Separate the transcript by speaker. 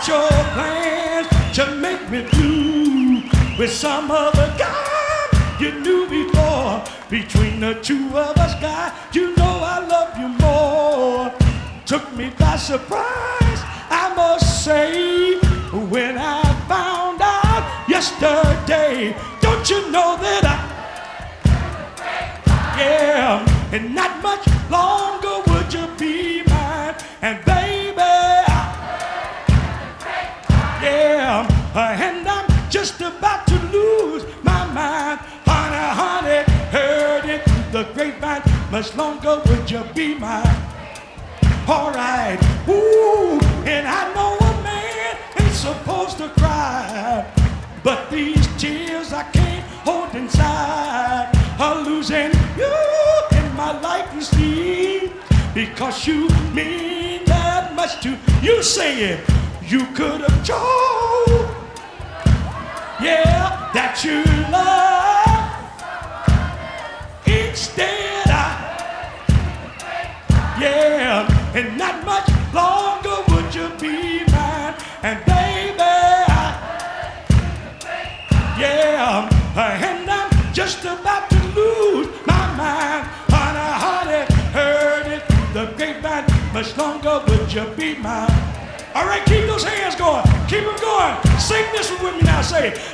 Speaker 1: about your plans to make me blue with some other guy you knew before. Between the two of us, guy, you know I love you more. Took me by surprise, I must say, when I found out yesterday. Don't you know that yeah, and not much longer would you be mine. And baby, yeah, and I'm just about to lose my mind. Honey, honey, heard it through the grapevine. Much longer would you be mine? Alright, ooh, and I know a man ain't supposed to cry, but these tears I can't hold inside are losing you in my life, you see, because you mean that much to you. Say it, you could have told, yeah, that you love. Instead yeah, and not much longer would you be mine. And baby, yeah, and I'm just about to lose my mind. Honey, honey, heard it through the grapevine. Much longer would you be mine? All right, keep those hands going. Keep them going. Sing this one with me now. Say it.